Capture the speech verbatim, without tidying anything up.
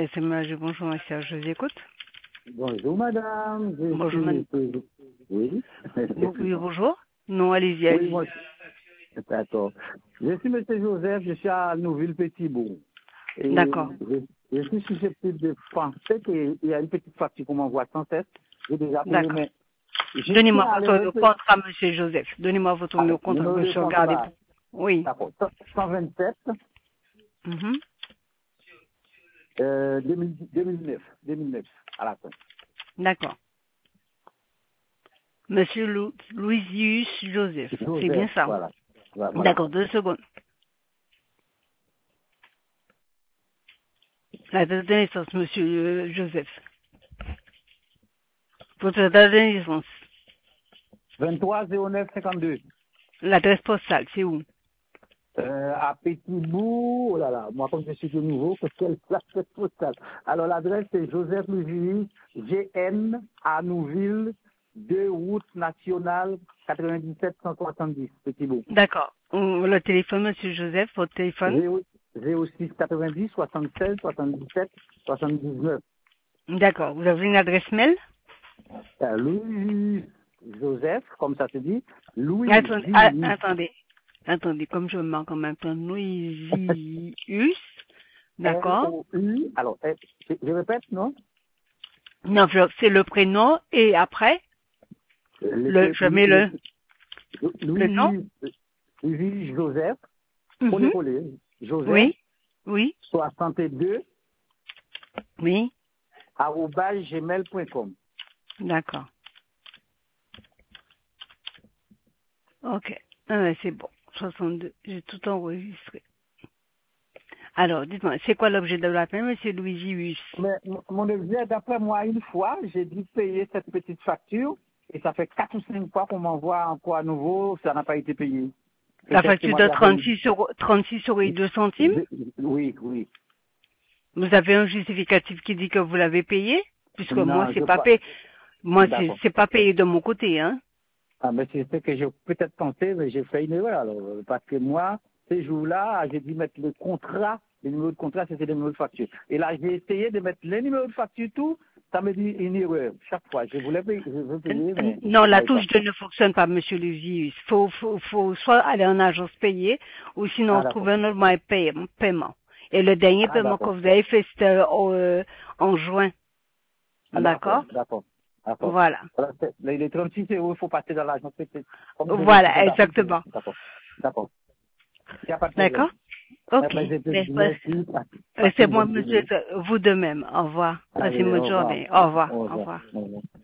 C'est moi, je- bonjour, monsieur, je vous écoute. Bonjour madame. Je Bonjour, suis madame. monsieur- Oui. Bon- Oui, bonjour. Non, allez-y, Oui, allez-y. moi. D'accord. Je suis monsieur Joseph, je suis à Nouville-Petit-Bourg. Et D'accord. je, je suis susceptible de penser qu'il y a une petite facture qu'on m'envoie sans cesse. J'ai déjà payé, D'accord. mais je Donnez-moi tiens à votre le répéter. contrat, monsieur Joseph. Donnez-moi votre Ah, numéro de contrat, numéro de monsieur, regardez. contrat. Oui. D'accord. cent vingt-sept, Mhm. euh, deux mille deux mille neuf. deux mille neuf, à la fin. D'accord. Monsieur Lou- Louisius Joseph. C'est bien Joseph, ça. voilà. Voilà. voilà. D'accord, deux secondes. La date de naissance, monsieur euh, Joseph. Votre date de naissance. vingt-trois zéro neuf cinquante-deux. L'adresse postale, c'est où? Euh, à Petit-Bourg, oh là là, moi comme je suis de nouveau, parce que l'adresse postale. Alors l'adresse c'est Joseph Louis, G N à Nouville, deux route nationale quatre-vingt-dix-sept cent soixante-dix, Petit-Bourg. D'accord. On- Le téléphone, monsieur Joseph, votre téléphone? zéro six quatre-vingt-dix soixante-seize soixante-dix-sept soixante-dix-neuf. D'accord. Vous avez une adresse mail? Euh, Louis Joseph, comme ça se dit, Louis Attendez, ah, J. attendez, attendez, comme je me marque en même temps, Louisius, d'accord? L O U, alors, euh, je je répète, non? Non, je- c'est le prénom et après, le, Le- je mets le, le nom. Louis, Louis Joseph, collé Mhm. collé, Joseph, Oui, oui, soixante-deux, oui, arobase gmail point com. d'accord. Ok, ah, ouais, c'est bon, soixante-deux, j'ai tout enregistré. Alors, dites-moi, c'est quoi l'objet de l'appel, monsieur Louisius? Mais m- mon objet, d'après moi, une fois, j'ai dû payer cette petite facture, et ça fait quatre ou cinq fois qu'on m'envoie encore à nouveau, ça n'a pas été payé. La Peut-être que facture moi, de j'avais... trente-six euros, trente-six euros et deux centimes? je- Oui, oui. Vous avez un justificatif qui dit que vous l'avez payé? Puisque moi, Non, c'est je pas crois... payé. Moi, c'est D'accord. c'est pas payé de mon côté, hein. Ah, mais c'est ce que j'ai peut-être pensé, mais j'ai fait une erreur, alors, euh, parce que moi, ces jours-là, j'ai dû mettre le contrat, le numéro de contrat, c'était le numéro de facture. Et là, j'ai essayé de mettre le numéro de facture, tout, ça me dit une erreur, chaque fois. Je voulais payer, je veux payer, mais Non, la j'arrive pas. touche deux ne fonctionne pas, monsieur Lévius. Faut, faut, faut soit aller en agence payer, ou sinon Ah, d'accord. trouver un autre moyen de paye- paiement. Et le dernier Ah, paiement que d'accord. vous avez fait, c'était euh, au, euh, en juin. Ah, d'accord, D'accord? d'accord, d'accord. Voilà. Voilà, c'est- les, les trente-six euros, il faut passer dans l'agence, c'est- c'est- comme je l'ai fait Voilà, d'habitude. exactement. D'accord, d'accord. Il n'y a pas de problème. D'accord? Ok. Après, je te Mais, dis euh, merci, passe c'est une moi, bonne monsieur, journée. vous de même. Au revoir. Passez une Allez, bonne au revoir. journée. Au revoir. Au Au revoir. revoir. Au revoir.